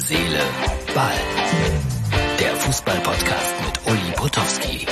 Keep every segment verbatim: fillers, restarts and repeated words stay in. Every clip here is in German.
Seele, Ball. Der Fußball-Podcast mit Uli Potowski.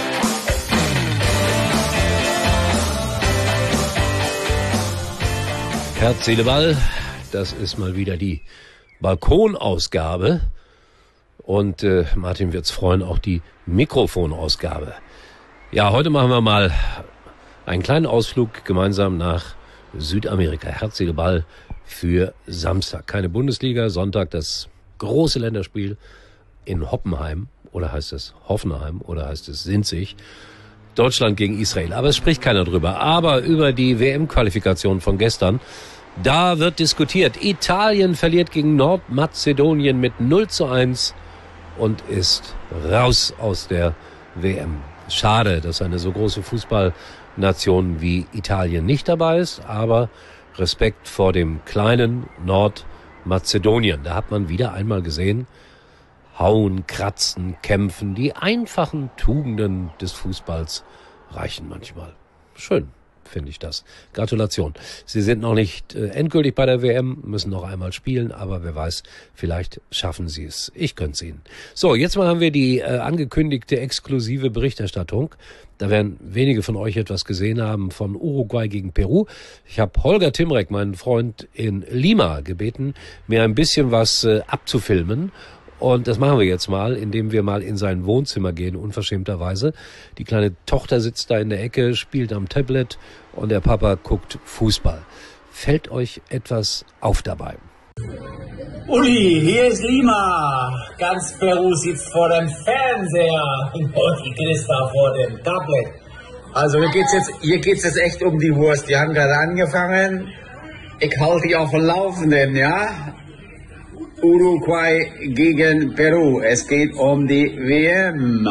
Herz, Seele, Ball. Das ist mal wieder die Balkonausgabe. Und äh, Martin wird's freuen, auch die Mikrofonausgabe. Ja, heute machen wir mal einen kleinen Ausflug gemeinsam nach Südamerika. Herz, Seele, Ball für Samstag. Keine Bundesliga, Sonntag das große Länderspiel in Hoppenheim. Oder heißt es Hoffenheim oder heißt es Sinzig. Deutschland gegen Israel. Aber es spricht keiner drüber. Aber über die W M-Qualifikation von gestern, da wird diskutiert. Italien verliert gegen Nordmazedonien mit null zu eins und ist raus aus der W M. Schade, dass eine so große Fußballnation wie Italien nicht dabei ist, aber Respekt vor dem kleinen Nordmazedonien. Da hat man wieder einmal gesehen, Hauen, Kratzen, Kämpfen, die einfachen Tugenden des Fußballs reichen manchmal. Schön, finde ich das. Gratulation. Sie sind noch nicht äh, endgültig bei der W M, müssen noch einmal spielen, aber wer weiß, vielleicht schaffen sie es. Ich gönn's ihnen. So, jetzt mal haben wir die äh, angekündigte exklusive Berichterstattung. Da werden wenige von euch etwas gesehen haben von Uruguay gegen Peru. Ich habe Holger Timrek, meinen Freund in Lima, gebeten, mir ein bisschen was äh, abzufilmen. Und das machen wir jetzt mal, indem wir mal in sein Wohnzimmer gehen, unverschämterweise. Die kleine Tochter sitzt da in der Ecke, spielt am Tablet und der Papa guckt Fußball. Fällt euch etwas auf dabei? Uli, hier ist Lima. Ganz Peru sitzt vor dem Fernseher und die Christa vor dem Tablet. Also hier geht's jetzt, hier geht's jetzt echt um die Wurst. Die haben gerade angefangen. Ich halte dich auf dem Laufenden, ja? Uruguay gegen Peru. Es geht um die W M.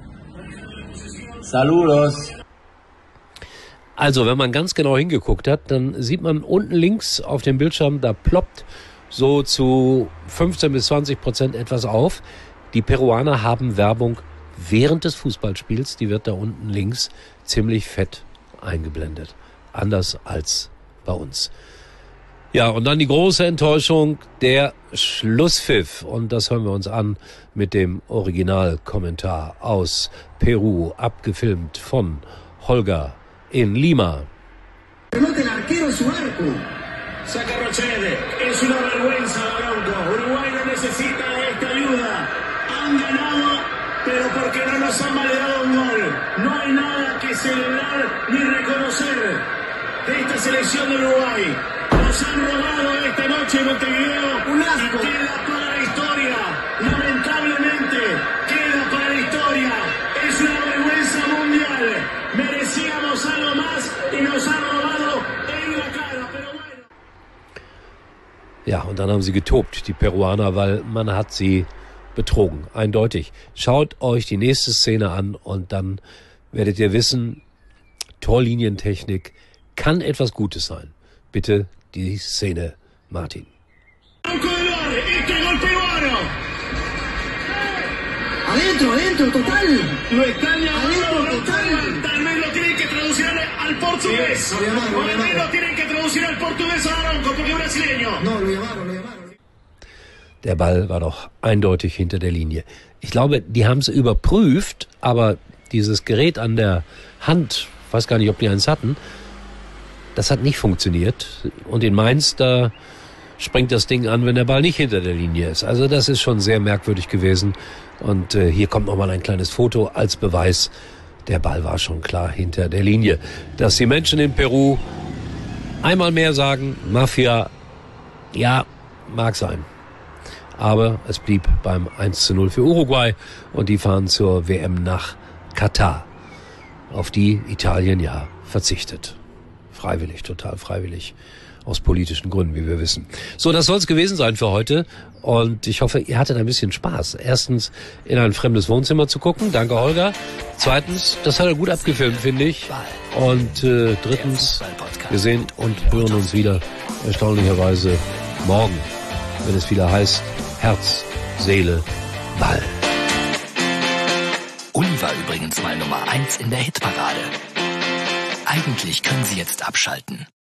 Saludos. Also, wenn man ganz genau hingeguckt hat, dann sieht man unten links auf dem Bildschirm, da ploppt so zu fünfzehn bis zwanzig Prozent etwas auf. Die Peruaner haben Werbung während des Fußballspiels, die wird da unten links ziemlich fett eingeblendet. Anders als bei uns. Ja, und dann die große Enttäuschung, der Schlusspfiff. Und das hören wir uns an mit dem Originalkommentar aus Peru, abgefilmt von Holger in Lima. Saca Rochelle, es una vergüenza, Bronco. Uruguay no necesita esta ayuda. Han ganado, pero porque no nos han validado un gol. No hay nada que celebrar ni reconocer de esta selección de Uruguay. Nos han robado esta noche en Montevideo. Un asco. Y queda para la historia. Lamentablemente, queda para la historia. Es una vergüenza mundial. Merecíamos algo más y nos han robado en la cara. Pero bueno. Ja, und dann haben sie getobt, die Peruaner, weil man hat sie betrogen. Eindeutig. Schaut euch die nächste Szene an und dann werdet ihr wissen, Torlinientechnik kann etwas Gutes sein. Bitte die Szene, Martin. Adentro, adentro, total. Lo están llamando, Adentro, total. tal vez lo tienen que traducir al portugués. Sí, lo llamaron, lo Tal vez llamaron. lo tienen que traducir al portugués a Aronco, porque es brasileño. No, lo llamaron, lo llamaron. Der Ball war doch eindeutig hinter der Linie. Ich glaube, die haben es überprüft, aber dieses Gerät an der Hand, weiß gar nicht, ob die eins hatten, das hat nicht funktioniert. Und in Mainz, da springt das Ding an, wenn der Ball nicht hinter der Linie ist. Also das ist schon sehr merkwürdig gewesen. Und äh, hier kommt nochmal ein kleines Foto als Beweis. Der Ball war schon klar hinter der Linie. Dass die Menschen in Peru einmal mehr sagen, Mafia, ja, mag sein. Aber es blieb beim eins zu null für Uruguay und die fahren zur W M nach Katar, auf die Italien ja verzichtet. Freiwillig, total freiwillig, aus politischen Gründen, wie wir wissen. So, das soll es gewesen sein für heute und ich hoffe, ihr hattet ein bisschen Spaß. Erstens, in ein fremdes Wohnzimmer zu gucken, danke Holger. Zweitens, das hat er gut abgefilmt, finde ich. Und äh, drittens, wir sehen und hören uns wieder erstaunlicherweise morgen, wenn es wieder heißt Herz, Seele, Ball. Uli war übrigens mal Nummer eins in der Hitparade. Eigentlich können Sie jetzt abschalten.